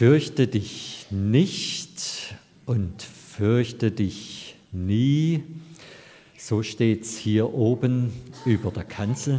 Fürchte dich nicht und fürchte dich nie. So steht es hier oben über der Kanzel.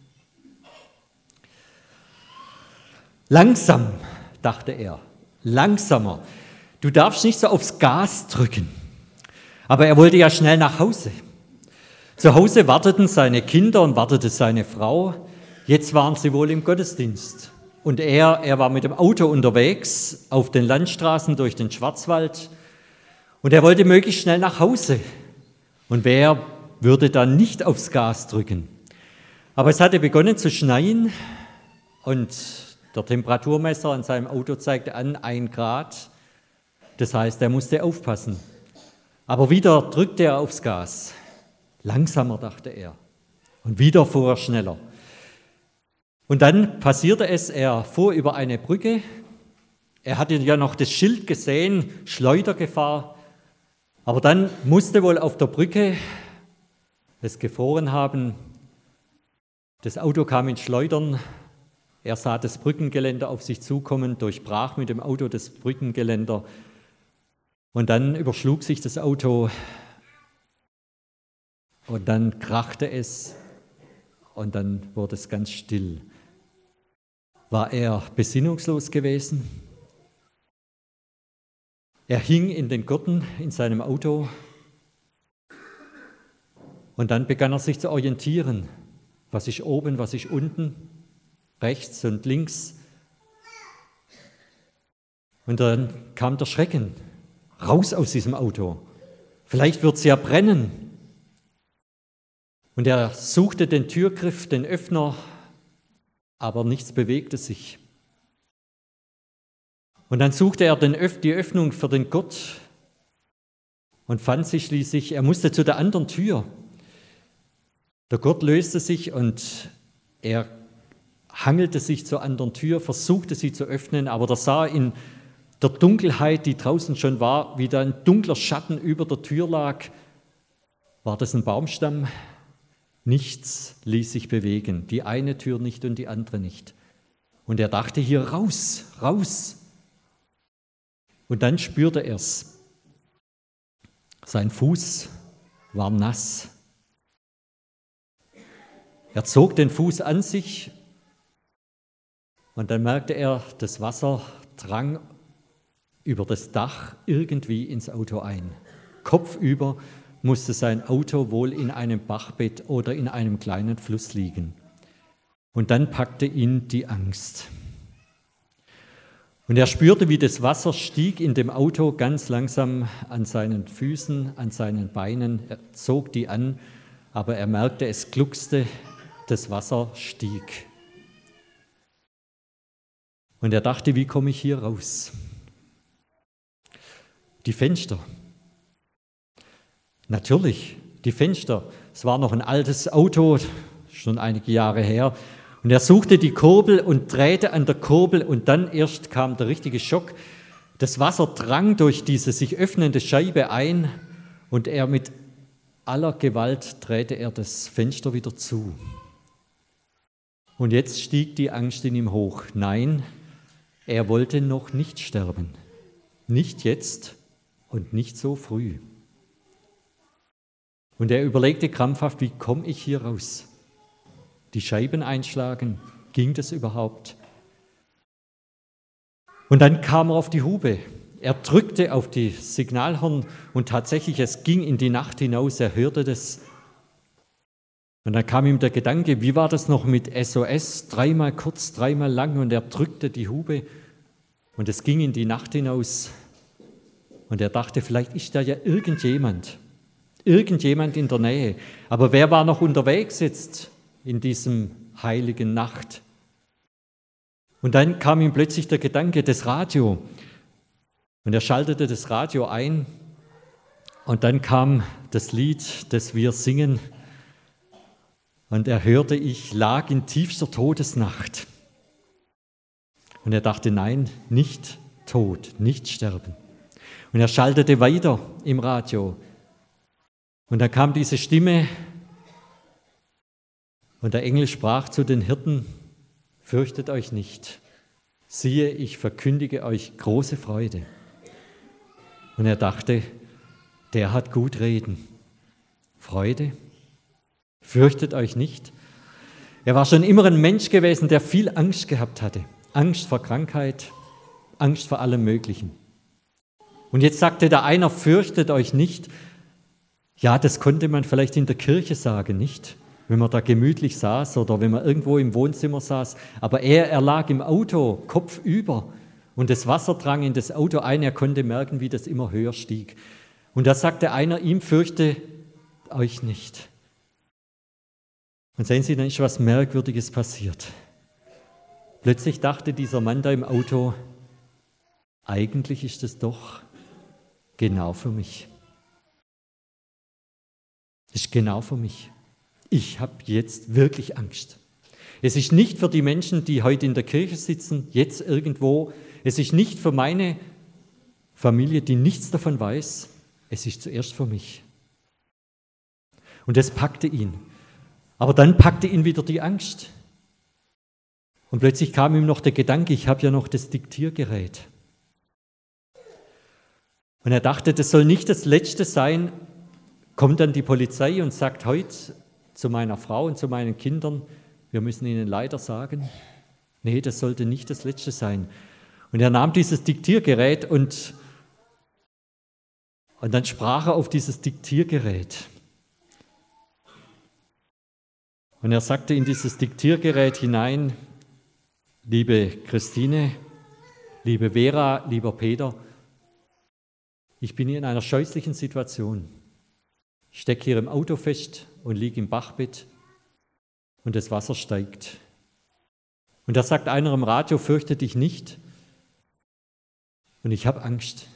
Langsam, dachte er, langsamer. Du darfst nicht so aufs Gas drücken. Aber er wollte ja schnell nach Hause. Zu Hause warteten seine Kinder und wartete seine Frau. Jetzt waren sie wohl im Gottesdienst. Und er war mit dem Auto unterwegs auf den Landstraßen durch den Schwarzwald. Und er wollte möglichst schnell nach Hause. Und wer würde dann nicht aufs Gas drücken? Aber es hatte begonnen zu schneien und der Temperaturmesser an seinem Auto zeigte an 1 Grad. Das heißt, er musste aufpassen. Aber wieder drückte er aufs Gas. Langsamer, dachte er. Und wieder fuhr er schneller. Und dann passierte es, er fuhr über eine Brücke. Er hatte ja noch das Schild gesehen, Schleudergefahr. Aber dann musste wohl auf der Brücke es gefroren haben. Das Auto kam ins Schleudern. Er sah das Brückengeländer auf sich zukommen, durchbrach mit dem Auto das Brückengeländer. Und dann überschlug sich das Auto und dann krachte es und dann wurde es ganz still. War er besinnungslos gewesen? Er hing in den Gurten in seinem Auto und dann begann er sich zu orientieren. Was ist oben, was ist unten, rechts und links. Und dann kam der Schrecken. Raus aus diesem Auto. Vielleicht wird es ja brennen. Und er suchte den Türgriff, den Öffner, aber nichts bewegte sich. Und dann suchte er die Öffnung für den Gurt und fand sich schließlich, er musste zu der anderen Tür. Der Gurt löste sich und er hangelte sich zur anderen Tür, versuchte sie zu öffnen, aber da sah in der Dunkelheit, die draußen schon war, wie da ein dunkler Schatten über der Tür lag. War das ein Baumstamm? Nichts ließ sich bewegen, die eine Tür nicht und die andere nicht. Und er dachte hier raus, raus. Und dann spürte er es. Sein Fuß war nass. Er zog den Fuß an sich und dann merkte er, das Wasser drang über das Dach irgendwie ins Auto ein. Kopfüber musste sein Auto wohl in einem Bachbett oder in einem kleinen Fluss liegen. Und dann packte ihn die Angst. Und er spürte, wie das Wasser stieg in dem Auto ganz langsam an seinen Füßen, an seinen Beinen. Er zog die an, aber er merkte, es gluckste, das Wasser stieg. Und er dachte, wie komme ich hier raus? Die Fenster. Natürlich, die Fenster. Es war noch ein altes Auto, schon einige Jahre her. Und er suchte die Kurbel und drehte an der Kurbel und dann erst kam der richtige Schock. Das Wasser drang durch diese sich öffnende Scheibe ein und er mit aller Gewalt drehte er das Fenster wieder zu. Und jetzt stieg die Angst in ihm hoch. Nein, er wollte noch nicht sterben. Nicht jetzt und nicht so früh. Und er überlegte krampfhaft, wie komme ich hier raus? Die Scheiben einschlagen, ging das überhaupt? Und dann kam er auf die Hube. Er drückte auf die Signalhorn und tatsächlich, es ging in die Nacht hinaus, er hörte das. Und dann kam ihm der Gedanke, wie war das noch mit SOS? 3-mal kurz, 3-mal lang und er drückte die Hube und es ging in die Nacht hinaus. Und er dachte, vielleicht ist da ja irgendjemand in der Nähe. Aber wer war noch unterwegs jetzt in diesem heiligen Nacht? Und dann kam ihm plötzlich der Gedanke, das Radio. Und er schaltete das Radio ein und dann kam das Lied, das wir singen. Und er hörte, ich lag in tiefster Todesnacht. Und er dachte, nein, nicht tot, nicht sterben. Und er schaltete weiter im Radio. Und da kam diese Stimme und der Engel sprach zu den Hirten, fürchtet euch nicht, siehe, ich verkündige euch große Freude. Und er dachte, der hat gut reden. Freude, fürchtet euch nicht. Er war schon immer ein Mensch gewesen, der viel Angst gehabt hatte. Angst vor Krankheit, Angst vor allem Möglichen. Und jetzt sagte da einer, fürchtet euch nicht. Ja, das konnte man vielleicht in der Kirche sagen, nicht? Wenn man da gemütlich saß oder wenn man irgendwo im Wohnzimmer saß. Aber er lag im Auto, kopfüber. Und das Wasser drang in das Auto ein. Er konnte merken, wie das immer höher stieg. Und da sagte einer ihm, fürchte euch nicht. Und sehen Sie, dann ist was Merkwürdiges passiert. Plötzlich dachte dieser Mann da im Auto, eigentlich ist es doch genau für mich. Das ist genau für mich. Ich habe jetzt wirklich Angst. Es ist nicht für die Menschen, die heute in der Kirche sitzen, jetzt irgendwo. Es ist nicht für meine Familie, die nichts davon weiß. Es ist zuerst für mich. Und das packte ihn. Aber dann packte ihn wieder die Angst. Und plötzlich kam ihm noch der Gedanke, ich habe ja noch das Diktiergerät. Und er dachte, das soll nicht das Letzte sein. Kommt dann die Polizei und sagt heute zu meiner Frau und zu meinen Kindern, wir müssen ihnen leider sagen, nee, das sollte nicht das Letzte sein. Und er nahm dieses Diktiergerät und dann sprach er auf dieses Diktiergerät. Und er sagte in dieses Diktiergerät hinein, liebe Christine, liebe Vera, lieber Peter, ich bin hier in einer scheußlichen Situation. Ich stecke hier im Auto fest und liege im Bachbett und das Wasser steigt. Und da sagt einer im Radio, fürchte dich nicht. Und ich habe Angst.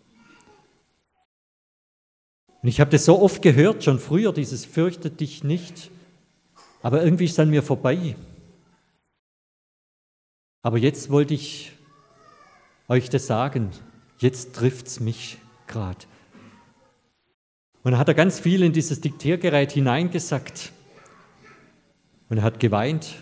Und ich habe das so oft gehört, schon früher, dieses fürchte dich nicht. Aber irgendwie ist es an mir vorbei. Aber jetzt wollte ich euch das sagen. Jetzt trifft es mich gerade. Und dann hat er ganz viel in dieses Diktiergerät hineingesagt. Und er hat geweint.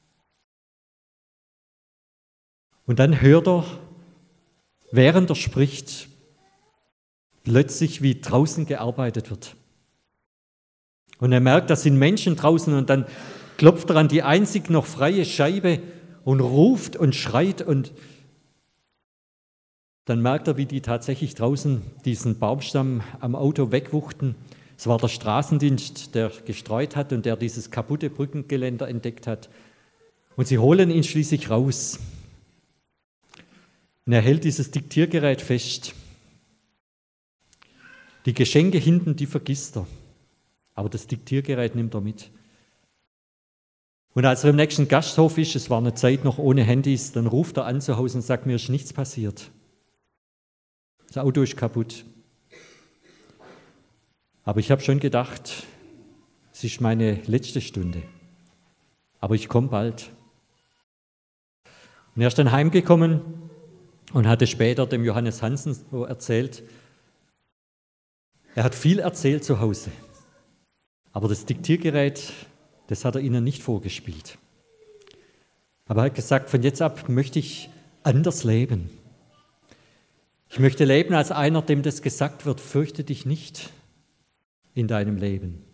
Und dann hört er, während er spricht, plötzlich, wie draußen gearbeitet wird. Und er merkt, da sind Menschen draußen und dann klopft er an die einzig noch freie Scheibe und ruft und schreit und dann merkt er, wie die tatsächlich draußen diesen Baumstamm am Auto wegwuchten. Es war der Straßendienst, der gestreut hat und der dieses kaputte Brückengeländer entdeckt hat. Und sie holen ihn schließlich raus. Und er hält dieses Diktiergerät fest. Die Geschenke hinten, die vergisst er. Aber das Diktiergerät nimmt er mit. Und als er im nächsten Gasthof ist, es war eine Zeit noch ohne Handys, dann ruft er an zu Hause und sagt, mir ist nichts passiert. Das Auto ist kaputt. Aber ich habe schon gedacht, es ist meine letzte Stunde. Aber ich komme bald. Und er ist dann heimgekommen und hatte später dem Johannes Hansen so erzählt, er hat viel erzählt zu Hause. Aber das Diktiergerät, das hat er ihnen nicht vorgespielt. Aber er hat gesagt, von jetzt ab möchte ich anders leben. Ich möchte leben als einer, dem das gesagt wird, fürchte dich nicht in deinem Leben.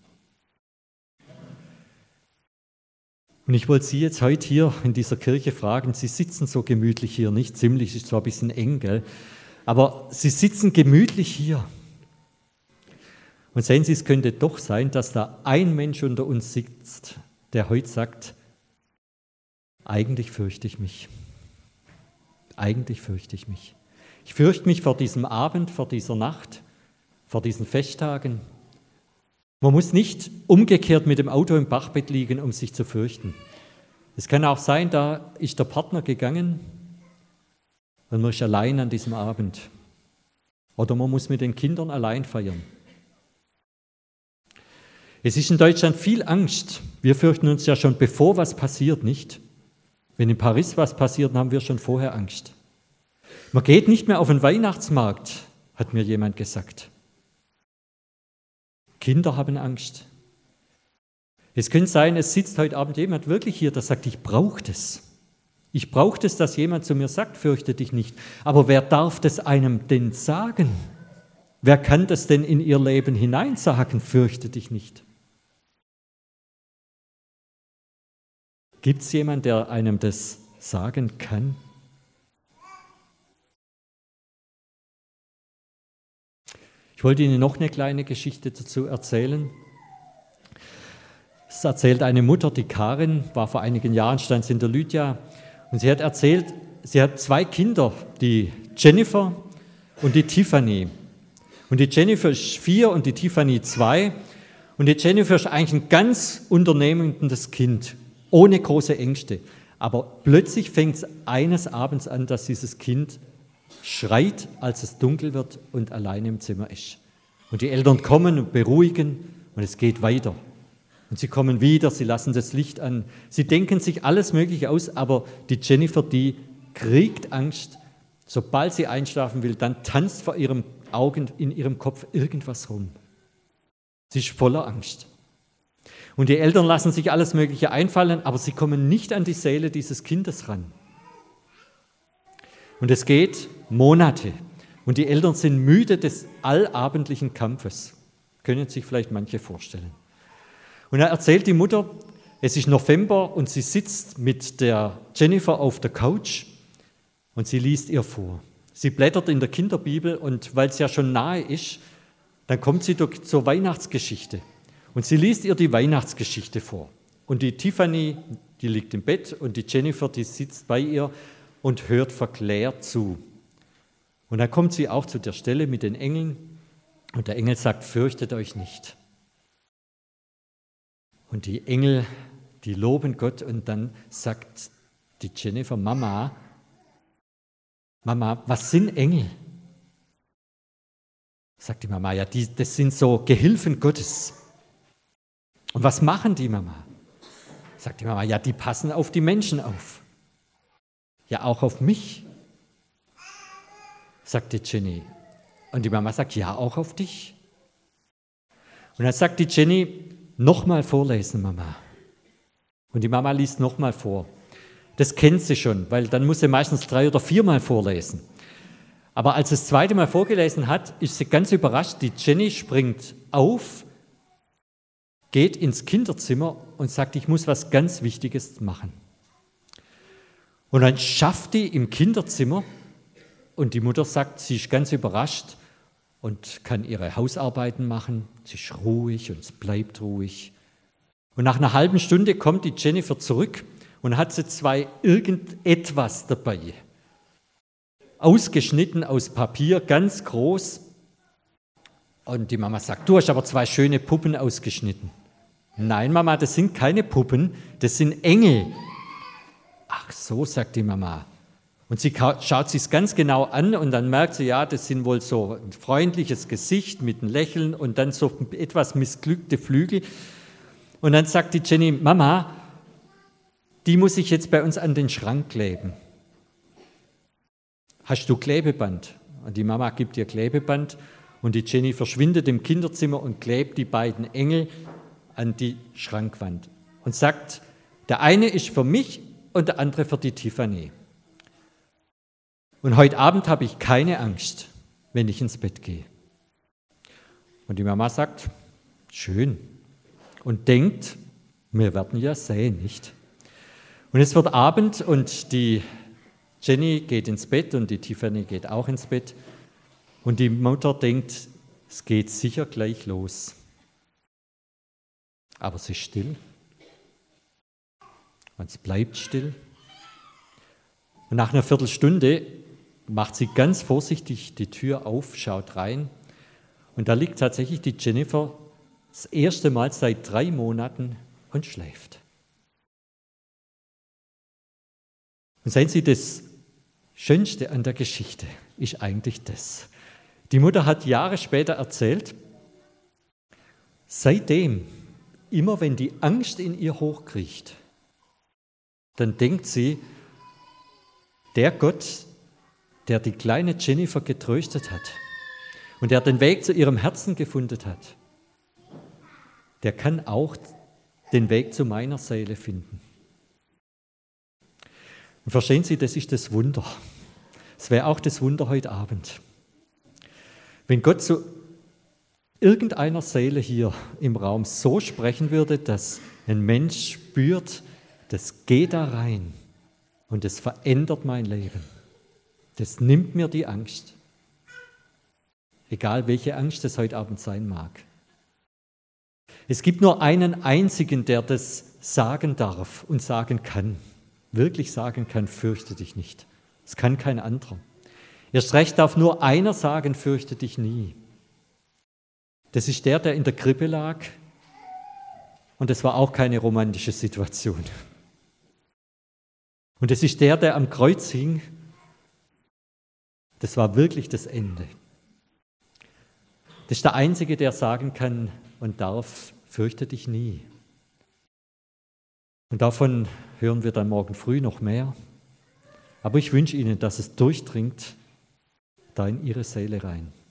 Und ich wollte Sie jetzt heute hier in dieser Kirche fragen, Sie sitzen so gemütlich hier, nicht ziemlich, ist zwar ein bisschen eng, gell? Aber Sie sitzen gemütlich hier. Und sehen Sie, es könnte doch sein, dass da ein Mensch unter uns sitzt, der heute sagt, eigentlich fürchte ich mich. Eigentlich fürchte ich mich. Ich fürchte mich vor diesem Abend, vor dieser Nacht, vor diesen Festtagen. Man muss nicht umgekehrt mit dem Auto im Bachbett liegen, um sich zu fürchten. Es kann auch sein, da ist der Partner gegangen und man ist allein an diesem Abend. Oder man muss mit den Kindern allein feiern. Es ist in Deutschland viel Angst. Wir fürchten uns ja schon, bevor was passiert, nicht? Wenn in Paris was passiert, dann haben wir schon vorher Angst. Man geht nicht mehr auf den Weihnachtsmarkt, hat mir jemand gesagt. Kinder haben Angst. Es könnte sein, es sitzt heute Abend jemand wirklich hier, der sagt, ich brauche das. Ich brauche das, dass jemand zu mir sagt, fürchte dich nicht. Aber wer darf das einem denn sagen? Wer kann das denn in ihr Leben hinein sagen, fürchte dich nicht? Gibt es jemanden, der einem das sagen kann? Ich wollte Ihnen noch eine kleine Geschichte dazu erzählen. Es erzählt eine Mutter, die Karin, war vor einigen Jahren, stand sie in der Lydia, und sie hat erzählt, sie hat 2 Kinder, die Jennifer und die Tiffany. Und die Jennifer ist 4 und die Tiffany 2. Und die Jennifer ist eigentlich ein ganz unternehmendes Kind, ohne große Ängste. Aber plötzlich fängt es eines Abends an, dass dieses Kind schreit, als es dunkel wird und alleine im Zimmer ist. Und die Eltern kommen und beruhigen und es geht weiter. Und sie kommen wieder, sie lassen das Licht an. Sie denken sich alles Mögliche aus, aber die Jennifer, die kriegt Angst. Sobald sie einschlafen will, dann tanzt vor ihren Augen, in ihrem Kopf irgendwas rum. Sie ist voller Angst. Und die Eltern lassen sich alles Mögliche einfallen, aber sie kommen nicht an die Seele dieses Kindes ran. Und es geht Monate. Und die Eltern sind müde des allabendlichen Kampfes. Können sich vielleicht manche vorstellen. Und da erzählt die Mutter, es ist November und sie sitzt mit der Jennifer auf der Couch und sie liest ihr vor. Sie blättert in der Kinderbibel und weil es ja schon nahe ist, dann kommt sie zur Weihnachtsgeschichte. Und sie liest ihr die Weihnachtsgeschichte vor. Und die Tiffany, die liegt im Bett und die Jennifer, die sitzt bei ihr und hört verklärt zu. Und dann kommt sie auch zu der Stelle mit den Engeln und der Engel sagt, fürchtet euch nicht. Und die Engel, die loben Gott und dann sagt die Jennifer, Mama, was sind Engel? Sagt die Mama, ja, das sind so Gehilfen Gottes. Und was machen die, Mama? Sagt die Mama, ja, die passen auf die Menschen auf. Ja, auch auf mich, sagt die Jenny. Und die Mama sagt, ja, auch auf dich. Und dann sagt die Jenny, nochmal vorlesen, Mama. Und die Mama liest nochmal vor. Das kennt sie schon, weil dann muss sie meistens 3 oder 4 Mal vorlesen. Aber als sie das 2. Mal vorgelesen hat, ist sie ganz überrascht. Die Jenny springt auf, geht ins Kinderzimmer und sagt, ich muss was ganz Wichtiges machen. Und dann schafft die im Kinderzimmer und die Mutter sagt, sie ist ganz überrascht und kann ihre Hausarbeiten machen. Sie ist ruhig und es bleibt ruhig. Und nach einer halben Stunde kommt die Jennifer zurück und hat sie 2 irgendetwas dabei. Ausgeschnitten aus Papier, ganz groß. Und die Mama sagt, du hast aber 2 schöne Puppen ausgeschnitten. Nein, Mama, das sind keine Puppen, das sind Engel. Ach so, sagt die Mama. Und sie schaut sich es ganz genau an und dann merkt sie, ja, das sind wohl so ein freundliches Gesicht mit einem Lächeln und dann so etwas missglückte Flügel. Und dann sagt die Jenny, Mama, die muss ich jetzt bei uns an den Schrank kleben. Hast du Klebeband? Und die Mama gibt ihr Klebeband und die Jenny verschwindet im Kinderzimmer und klebt die beiden Engel an die Schrankwand und sagt, der eine ist für mich und der andere für die Tiffany. Und heute Abend habe ich keine Angst, wenn ich ins Bett gehe. Und die Mama sagt, schön. Und denkt, wir werden ja sehen, nicht? Und es wird Abend und die Jenny geht ins Bett und die Tiffany geht auch ins Bett. Und die Mutter denkt, es geht sicher gleich los. Aber sie ist still. Und es bleibt still. Und nach einer Viertelstunde macht sie ganz vorsichtig die Tür auf, schaut rein. Und da liegt tatsächlich die Jennifer das erste Mal seit 3 Monaten und schläft. Und sehen Sie, das Schönste an der Geschichte ist eigentlich das. Die Mutter hat Jahre später erzählt, seitdem, immer wenn die Angst in ihr hochkriecht, dann denkt sie, der Gott, der die kleine Jennifer getröstet hat und der den Weg zu ihrem Herzen gefunden hat, der kann auch den Weg zu meiner Seele finden. Und verstehen Sie, das ist das Wunder. Es wäre auch das Wunder heute Abend. Wenn Gott zu irgendeiner Seele hier im Raum so sprechen würde, dass ein Mensch spürt, das geht da rein und das verändert mein Leben. Das nimmt mir die Angst. Egal welche Angst es heute Abend sein mag. Es gibt nur einen einzigen, der das sagen darf und sagen kann. Wirklich sagen kann, fürchte dich nicht. Es kann kein anderer. Erst recht darf nur einer sagen, fürchte dich nie. Das ist der in der Krippe lag und das war auch keine romantische Situation. Und es ist der am Kreuz hing, das war wirklich das Ende. Das ist der Einzige, der sagen kann und darf, fürchte dich nie. Und davon hören wir dann morgen früh noch mehr. Aber ich wünsche Ihnen, dass es durchdringt da in Ihre Seele rein.